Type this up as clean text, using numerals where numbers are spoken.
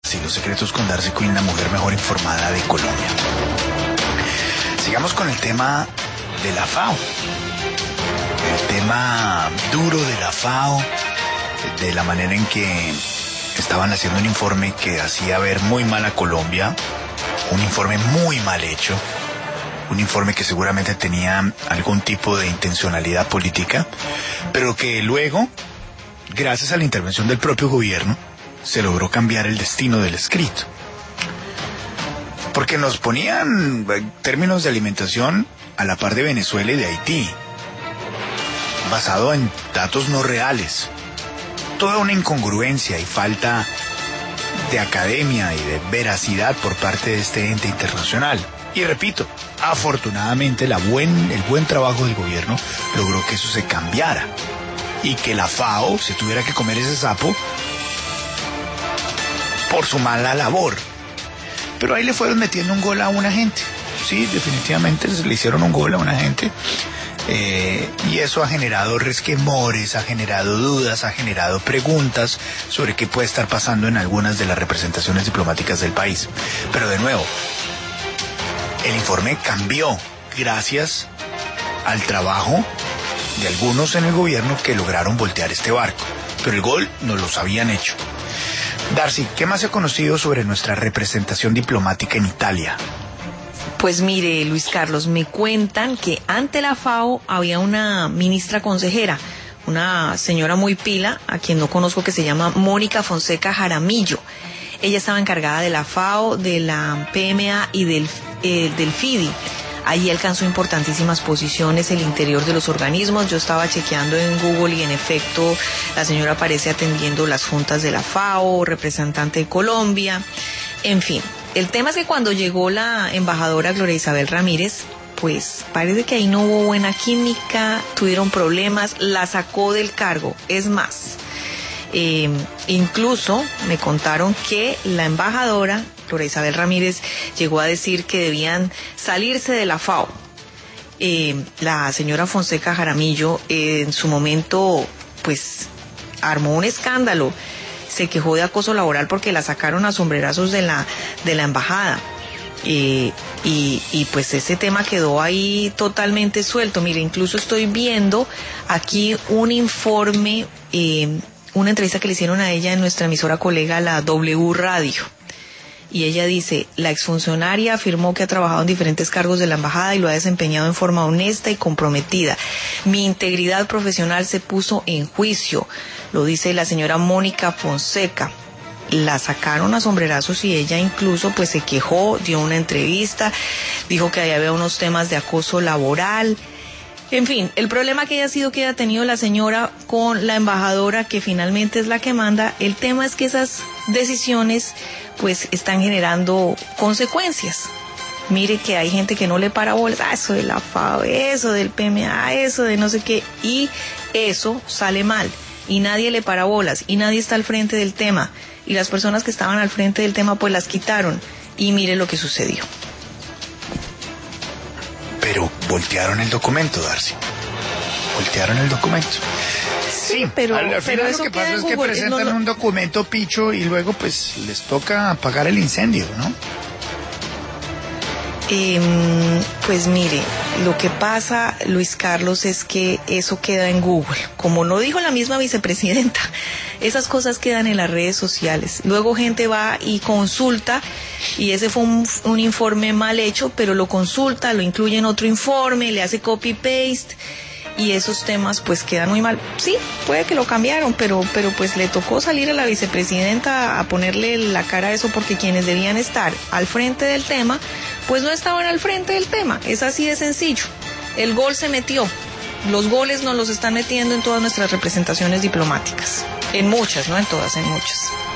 Sí, los secretos con Darcy Quinn, la mujer mejor informada de Colombia. Sigamos con el tema de la FAO. El tema duro de la FAO, de la manera en que estaban haciendo un informe que hacía ver muy mal a Colombia, un informe muy mal hecho, un informe que seguramente tenía algún tipo de intencionalidad política, pero que luego, gracias a la intervención del propio gobierno, se logró cambiar el destino del escrito. Porque nos ponían términos de alimentación a la par de Venezuela y de Haití, basado en datos no reales. Toda una incongruencia y falta de academia y de veracidad por parte de este ente internacional. Y repito, afortunadamente el buen trabajo del gobierno logró que eso se cambiara y que la FAO se tuviera que comer ese sapo por su mala labor. Pero ahí le fueron metiendo un gol a una gente. Sí, definitivamente le hicieron un gol a una gente. Y eso ha generado resquemores, ha generado dudas, ha generado preguntas sobre qué puede estar pasando en algunas de las representaciones diplomáticas del país. Pero de nuevo, el informe cambió gracias al trabajo de algunos en el gobierno que lograron voltear este barco. Pero el gol no los habían hecho. Darcy, ¿qué más se ha conocido sobre nuestra representación diplomática en Italia? Pues mire, Luis Carlos, me cuentan que ante la FAO había una ministra consejera, una señora muy pila, a quien no conozco, que se llama Mónica Fonseca Jaramillo. Ella estaba encargada de la FAO, de la PMA y del FIDI. Allí alcanzó importantísimas posiciones el interior de los organismos. Yo estaba chequeando en Google y en efecto la señora aparece atendiendo las juntas de la FAO, representante de Colombia, en fin. El tema es que cuando llegó la embajadora Gloria Isabel Ramírez, pues parece que ahí no hubo buena química, tuvieron problemas, la sacó del cargo. Es más, incluso me contaron que la embajadora Gloria Isabel Ramírez llegó a decir que debían salirse de la FAO. La señora Fonseca Jaramillo en su momento pues armó un escándalo, se quejó de acoso laboral porque la sacaron a sombrerazos de la embajada. Y pues ese tema quedó ahí totalmente suelto. Mire, incluso estoy viendo aquí un informe, una entrevista que le hicieron a ella en nuestra emisora colega, la W Radio. Y ella dice, la exfuncionaria afirmó que ha trabajado en diferentes cargos de la embajada y lo ha desempeñado en forma honesta y comprometida. Mi integridad profesional se puso en juicio, lo dice la señora Mónica Fonseca. La sacaron a sombrerazos y ella incluso pues se quejó, dio una entrevista, dijo que ahí había unos temas de acoso laboral. En fin, el problema que haya sido que haya tenido la señora con la embajadora, que finalmente es la que manda, el tema es que esas decisiones pues están generando consecuencias. Mire que hay gente que no le para bolas, eso de la FAO, eso del PMA, eso de no sé qué, y eso sale mal, y nadie le para bolas, y nadie está al frente del tema, y las personas que estaban al frente del tema pues las quitaron, y mire lo que sucedió. Pero voltearon el documento, Darcy. Voltearon el documento. Sí, pero al final lo que pasa es que presentan un documento picho y luego pues les toca apagar el incendio, ¿no? Pues mire, lo que pasa, Luis Carlos, es que eso queda en Google. Como lo dijo la misma vicepresidenta, esas cosas quedan en las redes sociales. Luego gente va y consulta, y ese fue un informe mal hecho, pero lo consulta, lo incluye en otro informe, le hace copy-paste, y esos temas pues quedan muy mal. Sí, puede que lo cambiaron, pero pues le tocó salir a la vicepresidenta a ponerle la cara a eso, porque quienes debían estar al frente del tema pues no estaban al frente del tema. Es así de sencillo. El gol se metió. Los goles nos los están metiendo en todas nuestras representaciones diplomáticas. En muchas, no en todas, en muchas.